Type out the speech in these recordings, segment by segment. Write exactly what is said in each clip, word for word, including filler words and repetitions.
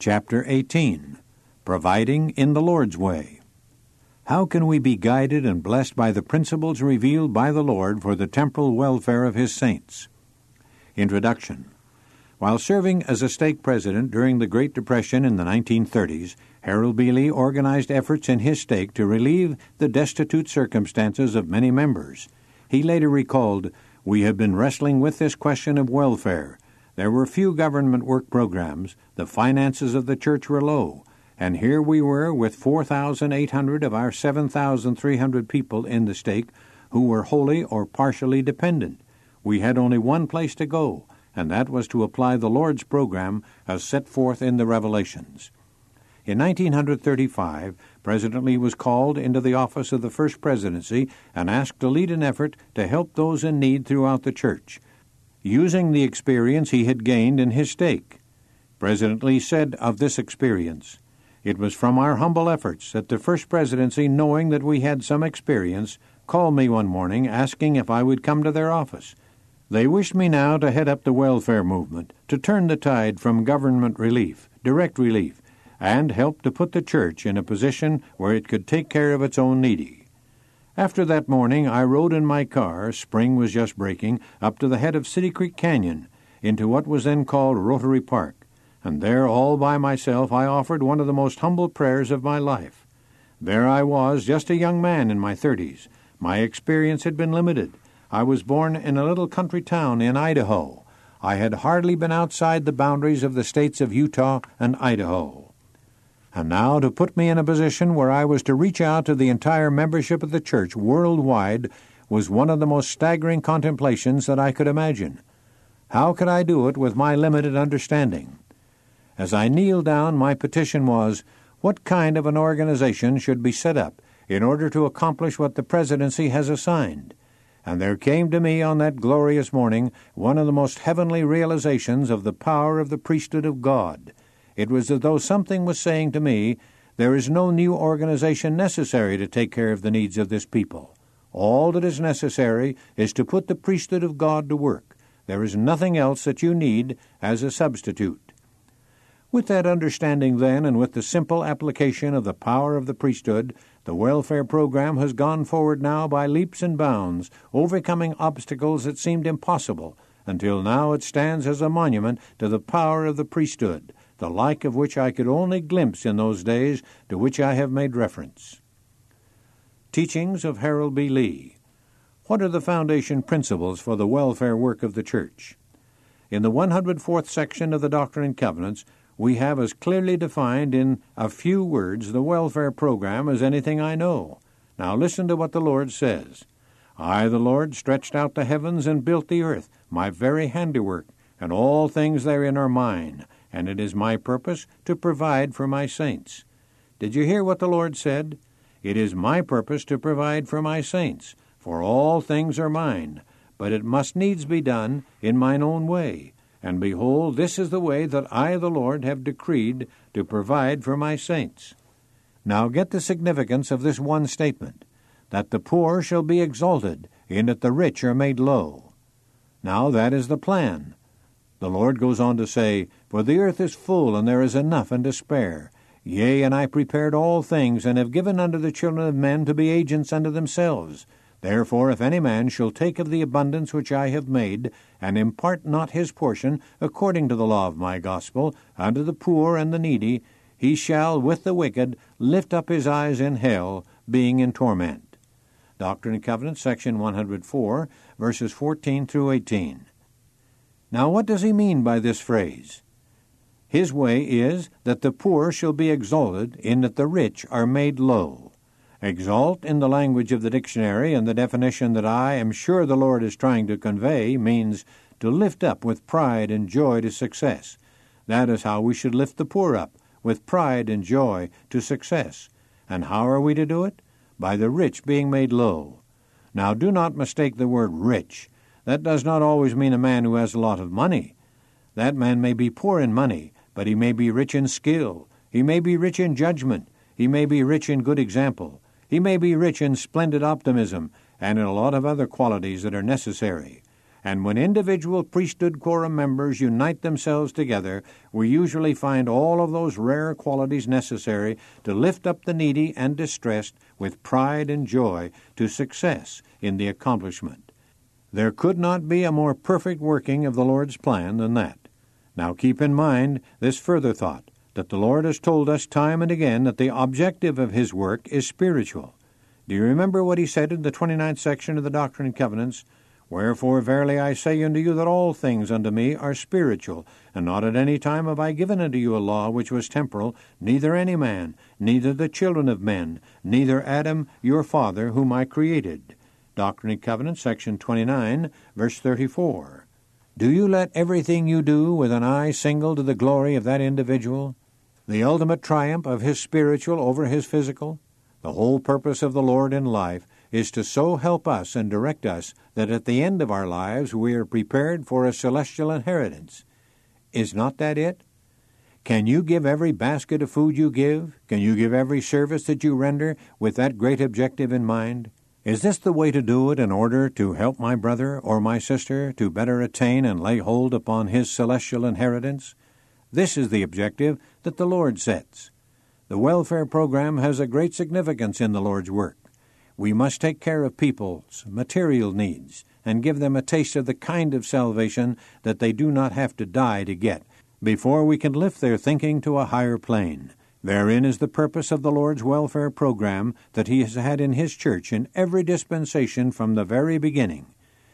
Chapter eighteen, Providing in the Lord's Way. How can we be guided and blessed by the principles revealed by the Lord for the temporal welfare of His saints? Introduction. While serving as a stake president during the Great Depression in the nineteen thirties, Harold B. Lee organized efforts in his stake to relieve the destitute circumstances of many members. He later recalled, "We have been wrestling with this question of welfare. There were few government work programs, the finances of the church were low, and here we were with four thousand eight hundred of our seven thousand three hundred people in the stake who were wholly or partially dependent. We had only one place to go, and that was to apply the Lord's program as set forth in the Revelations." In nineteen thirty-five, President Lee was called into the office of the First Presidency and asked to lead an effort to help those in need throughout the church, using the experience he had gained in his stake. President Lee said of this experience, "It was from our humble efforts that the First Presidency, knowing that we had some experience, called me one morning asking if I would come to their office. They wished me now to head up the welfare movement, to turn the tide from government relief, direct relief, and help to put the church in a position where it could take care of its own needy." After that morning, I rode in my car, spring was just breaking, up to the head of City Creek Canyon, into what was then called Rotary Park, and there all by myself I offered one of the most humble prayers of my life. There I was, just a young man in my thirties. My experience had been limited. I was born in a little country town in Idaho. I had hardly been outside the boundaries of the states of Utah and Idaho. And now to put me in a position where I was to reach out to the entire membership of the church worldwide was one of the most staggering contemplations that I could imagine. How could I do it with my limited understanding? As I kneeled down, my petition was, what kind of an organization should be set up in order to accomplish what the presidency has assigned? And there came to me on that glorious morning one of the most heavenly realizations of the power of the priesthood of God. It was as though something was saying to me, there is no new organization necessary to take care of the needs of this people. All that is necessary is to put the priesthood of God to work. There is nothing else that you need as a substitute. With that understanding then, and with the simple application of the power of the priesthood, the welfare program has gone forward now by leaps and bounds, overcoming obstacles that seemed impossible, until now it stands as a monument to the power of the priesthood, the like of which I could only glimpse in those days to which I have made reference. Teachings of Harold B. Lee. What are the foundation principles for the welfare work of the church? In the one hundred fourth section of the Doctrine and Covenants, we have as clearly defined in a few words the welfare program as anything I know. Now listen to what the Lord says. "I, the Lord, stretched out the heavens and built the earth, my very handiwork, and all things therein are mine, and it is my purpose to provide for my saints." Did you hear what the Lord said? It is my purpose to provide for my saints, for all things are mine, but it must needs be done in mine own way. And behold, this is the way that I, the Lord, have decreed to provide for my saints. Now get the significance of this one statement, that the poor shall be exalted, in that the rich are made low. Now that is the plan. The Lord goes on to say, "For the earth is full, and there is enough and to spare. Yea, and I prepared all things, and have given unto the children of men to be agents unto themselves. Therefore, if any man shall take of the abundance which I have made, and impart not his portion, according to the law of my gospel, unto the poor and the needy, he shall, with the wicked, lift up his eyes in hell, being in torment." Doctrine and Covenants, section one hundred four, verses fourteen through eighteen. Now what does he mean by this phrase? His way is that the poor shall be exalted, in that the rich are made low. Exalt, in the language of the dictionary and the definition that I am sure the Lord is trying to convey, means to lift up with pride and joy to success. That is how we should lift the poor up, with pride and joy to success. And how are we to do it? By the rich being made low. Now do not mistake the word rich. That does not always mean a man who has a lot of money. That man may be poor in money, but he may be rich in skill. He may be rich in judgment. He may be rich in good example. He may be rich in splendid optimism and in a lot of other qualities that are necessary. and when individual priesthood quorum members unite themselves together, we usually find all of those rare qualities necessary to lift up the needy and distressed with pride and joy to success in the accomplishment. There could not be a more perfect working of the Lord's plan than that. Now keep in mind this further thought, that the Lord has told us time and again that the objective of His work is spiritual. Do you remember what He said in the twenty-ninth section of the Doctrine and Covenants? Wherefore, verily I say unto you that all things unto me are spiritual, and not at any time have I given unto you a law which was temporal, neither any man, neither the children of men, neither Adam your father, whom I created. Doctrine and Covenants, section twenty-nine, verse thirty-four. Do you let everything you do with an eye single to the glory of that individual? The ultimate triumph of his spiritual over his physical? The whole purpose of the Lord in life is to so help us and direct us that at the end of our lives we are prepared for a celestial inheritance. Is not that it? Can you give every basket of food you give? Can you give every service that you render with that great objective in mind? Is this the way to do it in order to help my brother or my sister to better attain and lay hold upon his celestial inheritance? This is the objective that the Lord sets. The welfare program has a great significance in the Lord's work. We must take care of people's material needs and give them a taste of the kind of salvation that they do not have to die to get before we can lift their thinking to a higher plane. Therein is the purpose of the Lord's welfare program that He has had in His church in every dispensation from the very beginning.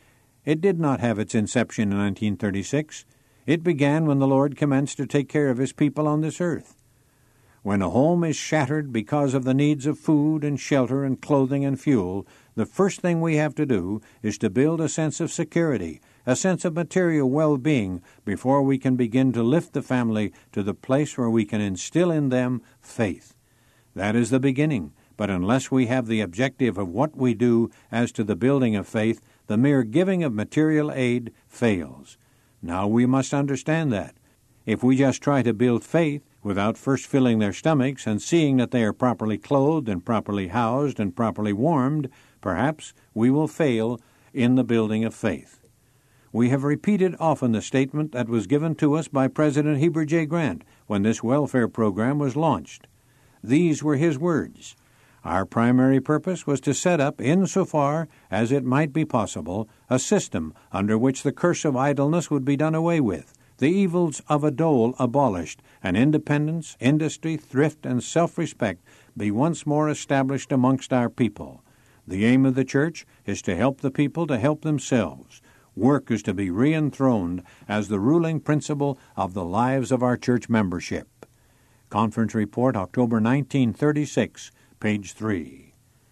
It did not have its inception in nineteen thirty-six. It began when the Lord commenced to take care of His people on this earth. When a home is shattered because of the needs of food and shelter and clothing and fuel, the first thing we have to do is to build a sense of security, a sense of material well-being, before we can begin to lift the family to the place where we can instill in them faith. That is the beginning, but unless we have the objective of what we do as to the building of faith, the mere giving of material aid fails. Now we must understand that. If we just try to build faith without first filling their stomachs and seeing that they are properly clothed and properly housed and properly warmed, perhaps we will fail in the building of faith. We have repeated often the statement that was given to us by President Heber J. Grant when this welfare program was launched. These were his words. Our primary purpose was to set up, insofar as it might be possible, a system under which the curse of idleness would be done away with, the evils of a dole abolished, and independence, industry, thrift, and self-respect be once more established amongst our people. The aim of the church is to help the people to help themselves. Work is to be re-enthroned as the ruling principle of the lives of our church membership. Conference Report, October nineteen thirty-six, page three.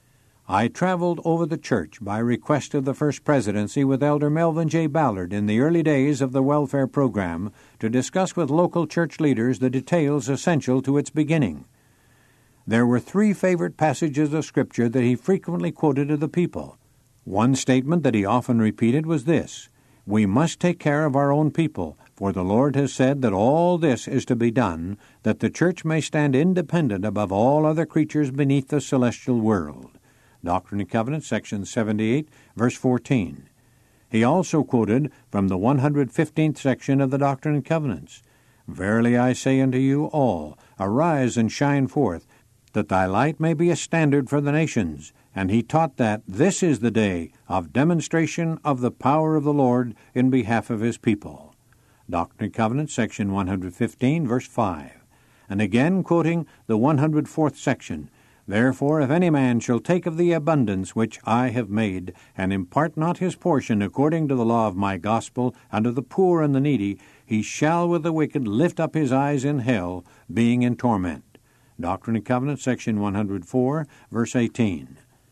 I traveled over the church by request of the First Presidency with Elder Melvin J. Ballard in the early days of the welfare program to discuss with local church leaders the details essential to its beginning. There were three favorite passages of Scripture that he frequently quoted to the people. One statement that he often repeated was this: "We must take care of our own people, for the Lord has said that all this is to be done, that the church may stand independent above all other creatures beneath the celestial world." Doctrine and Covenants, section seventy-eight, verse fourteen. He also quoted from the one hundred fifteenth section of the Doctrine and Covenants, "Verily I say unto you all, arise and shine forth, that thy light may be a standard for the nations." And he taught that this is the day of demonstration of the power of the Lord in behalf of His people. Doctrine and Covenants, section one hundred fifteen, verse five. And again quoting the one hundred fourth section, "Therefore, if any man shall take of the abundance which I have made, and impart not his portion according to the law of my gospel unto the poor and the needy, he shall with the wicked lift up his eyes in hell, being in torment." Doctrine and Covenants, section one hundred four, verse eighteen.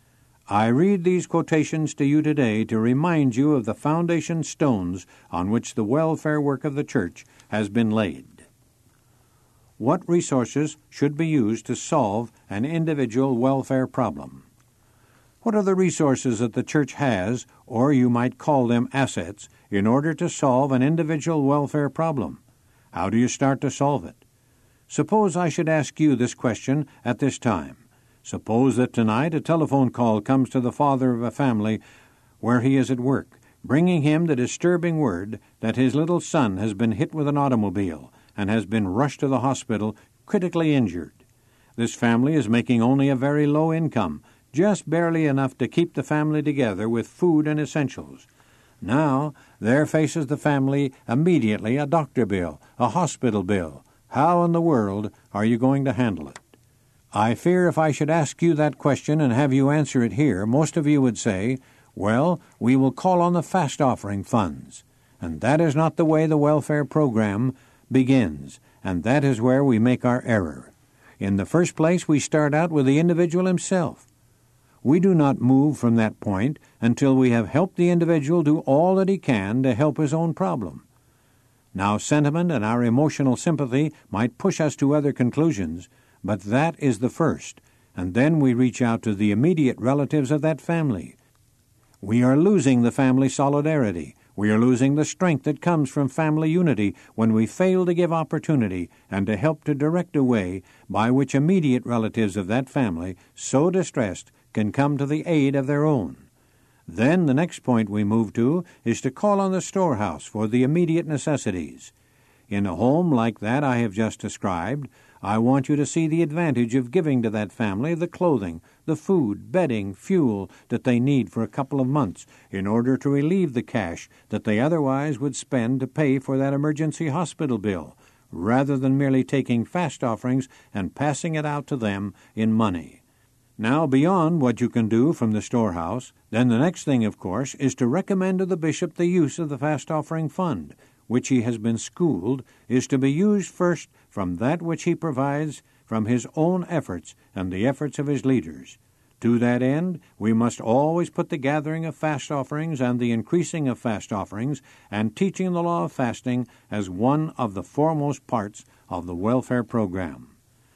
I read these quotations to you today to remind you of the foundation stones on which the welfare work of the church has been laid. What resources should be used to solve an individual welfare problem? What are the resources that the church has, or you might call them assets, in order to solve an individual welfare problem? How do you start to solve it? Suppose I should ask you this question at this time. Suppose that tonight a telephone call comes to the father of a family where he is at work, bringing him the disturbing word that his little son has been hit with an automobile and has been rushed to the hospital critically injured. This family is making only a very low income, just barely enough to keep the family together with food and essentials. Now, there faces the family immediately a doctor bill, a hospital bill. How in the world are you going to handle it? I fear if I should ask you that question and have you answer it here, most of you would say, well, we will call on the fast offering funds. And that is not the way the welfare program begins, and that is where we make our error. In the first place, we start out with the individual himself. We do not move from that point until we have helped the individual do all that he can to help his own problem. Now, sentiment and our emotional sympathy might push us to other conclusions, but that is the first, and then we reach out to the immediate relatives of that family. We are losing the family solidarity. We are losing the strength that comes from family unity when we fail to give opportunity and to help to direct a way by which immediate relatives of that family, so distressed, can come to the aid of their own. Then the next point we move to is to call on the storehouse for the immediate necessities. In a home like that I have just described, I want you to see the advantage of giving to that family the clothing, the food, bedding, fuel that they need for a couple of months in order to relieve the cash that they otherwise would spend to pay for that emergency hospital bill, rather than merely taking fast offerings and passing it out to them in money. Now, beyond what you can do from the storehouse, then the next thing, of course, is to recommend to the bishop the use of the fast offering fund, which he has been schooled is to be used first from that which he provides from his own efforts and the efforts of his leaders. To that end, we must always put the gathering of fast offerings and the increasing of fast offerings and teaching the law of fasting as one of the foremost parts of the welfare program.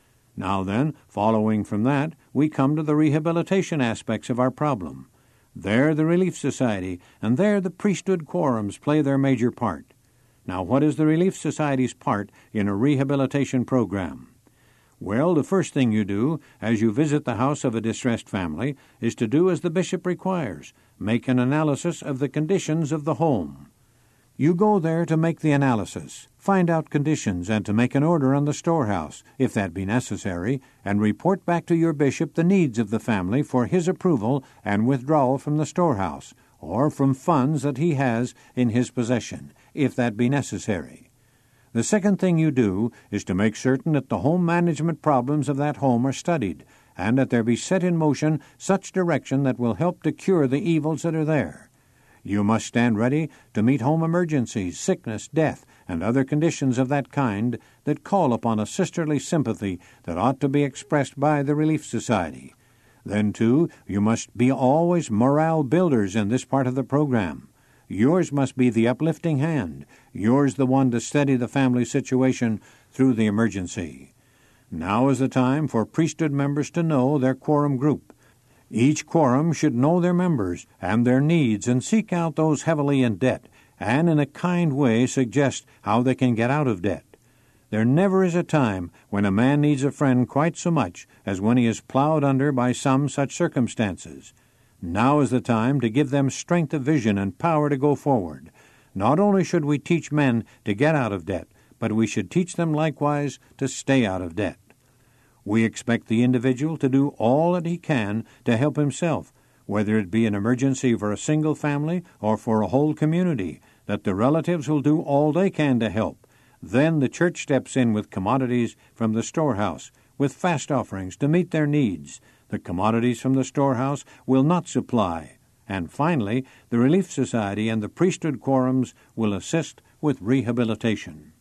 Now then, following from that, we come to the rehabilitation aspects of our problem. There the Relief Society and there the priesthood quorums play their major part. Now, what is the Relief Society's part in a rehabilitation program? Well, the first thing you do as you visit the house of a distressed family is to do as the bishop requires, make an analysis of the conditions of the home. You go there to make the analysis, find out conditions, and to make an order on the storehouse, if that be necessary, and report back to your bishop the needs of the family for his approval and withdrawal from the storehouse, or from funds that he has in his possession, if that be necessary. The second thing you do is to make certain that the home management problems of that home are studied, and that there be set in motion such direction that will help to cure the evils that are there. You must stand ready to meet home emergencies, sickness, death, and other conditions of that kind that call upon a sisterly sympathy that ought to be expressed by the Relief Society. Then, too, you must be always morale builders in this part of the program. Yours must be the uplifting hand, yours the one to steady the family situation through the emergency. Now is the time for priesthood members to know their quorum group. Each quorum should know their members and their needs and seek out those heavily in debt, and in a kind way suggest how they can get out of debt. There never is a time when a man needs a friend quite so much as when he is plowed under by some such circumstances. Now is the time to give them strength of vision and power to go forward. Not only should we teach men to get out of debt, but we should teach them likewise to stay out of debt. We expect the individual to do all that he can to help himself, whether it be an emergency for a single family or for a whole community, that the relatives will do all they can to help. Then the church steps in with commodities from the storehouse, with fast offerings to meet their needs. The commodities from the storehouse will not supply. And finally, the Relief Society and the priesthood quorums will assist with rehabilitation.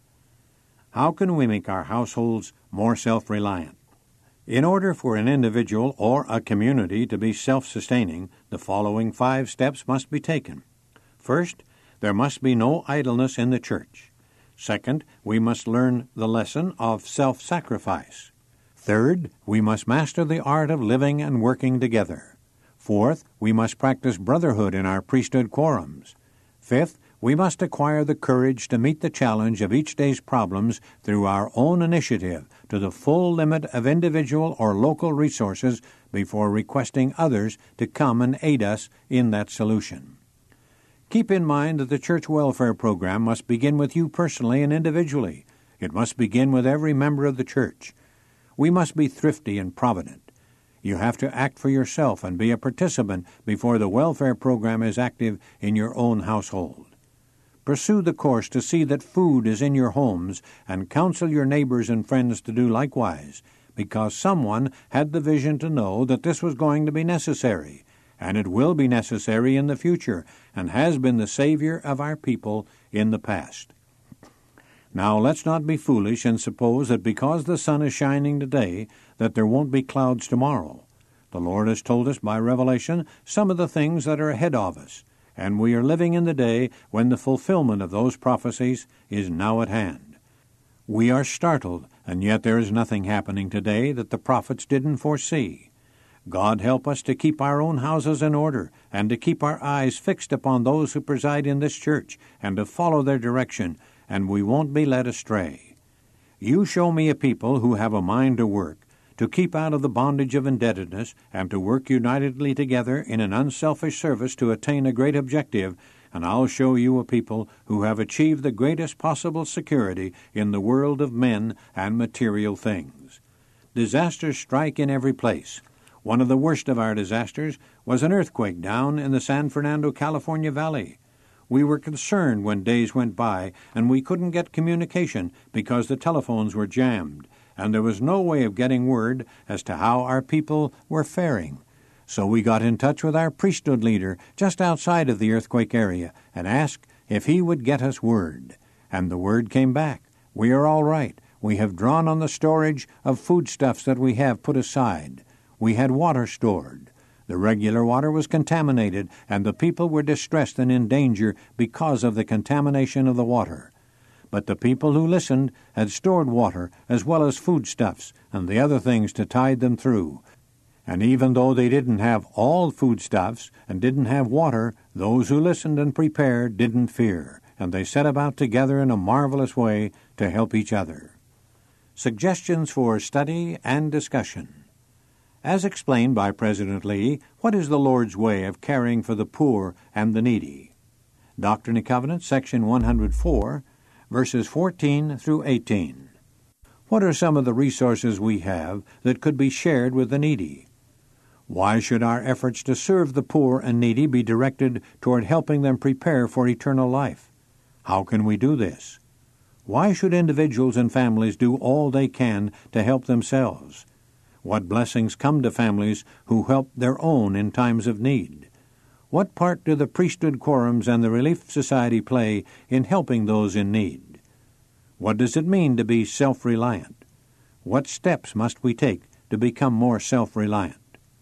How can we make our households more self-reliant? In order for an individual or a community to be self-sustaining, the following five steps must be taken. First, there must be no idleness in the church. Second, we must learn the lesson of self-sacrifice. Third, we must master the art of living and working together. Fourth, we must practice brotherhood in our priesthood quorums. Fifth, we must acquire the courage to meet the challenge of each day's problems through our own initiative to the full limit of individual or local resources before requesting others to come and aid us in that solution. Keep in mind that the church welfare program must begin with you personally and individually. It must begin with every member of the church. We must be thrifty and provident. You have to act for yourself and be a participant before the welfare program is active in your own household. Pursue the course to see that food is in your homes and counsel your neighbors and friends to do likewise, because someone had the vision to know that this was going to be necessary, and it will be necessary in the future, and has been the Savior of our people in the past. Now let's not be foolish and suppose that because the sun is shining today that there won't be clouds tomorrow. The Lord has told us by revelation some of the things that are ahead of us, and we are living in the day when the fulfillment of those prophecies is now at hand. We are startled, and yet there is nothing happening today that the prophets didn't foresee. God help us to keep our own houses in order, and to keep our eyes fixed upon those who preside in this church, and to follow their direction, and we won't be led astray. You show me a people who have a mind to work, to keep out of the bondage of indebtedness, and to work unitedly together in an unselfish service to attain a great objective, and I'll show you a people who have achieved the greatest possible security in the world of men and material things. Disasters strike in every place. One of the worst of our disasters was an earthquake down in the San Fernando, California Valley. We were concerned when days went by and we couldn't get communication because the telephones were jammed, and there was no way of getting word as to how our people were faring. So we got in touch with our priesthood leader just outside of the earthquake area and asked if he would get us word. And the word came back. We are all right. We have drawn on the storage of foodstuffs that we have put aside. We had water stored. The regular water was contaminated, and the people were distressed and in danger because of the contamination of the water. But the people who listened had stored water as well as foodstuffs and the other things to tide them through. And even though they didn't have all foodstuffs and didn't have water, those who listened and prepared didn't fear, and they set about together in a marvelous way to help each other. Suggestions for study and discussion. As explained by President Lee, what is the Lord's way of caring for the poor and the needy? Doctrine and Covenants, section one hundred four, verses fourteen through eighteen. What are some of the resources we have that could be shared with the needy? Why should our efforts to serve the poor and needy be directed toward helping them prepare for eternal life? How can we do this? Why should individuals and families do all they can to help themselves? What blessings come to families who help their own in times of need? What part do the priesthood quorums and the Relief Society play in helping those in need? What does it mean to be self-reliant? What steps must we take to become more self-reliant?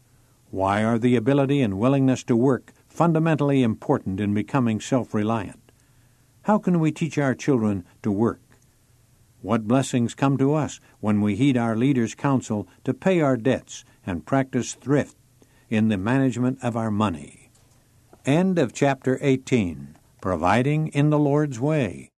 Why are the ability and willingness to work fundamentally important in becoming self-reliant? How can we teach our children to work? What blessings come to us when we heed our leaders' counsel to pay our debts and practice thrift in the management of our money? End of chapter eighteen. Providing in the Lord's Way.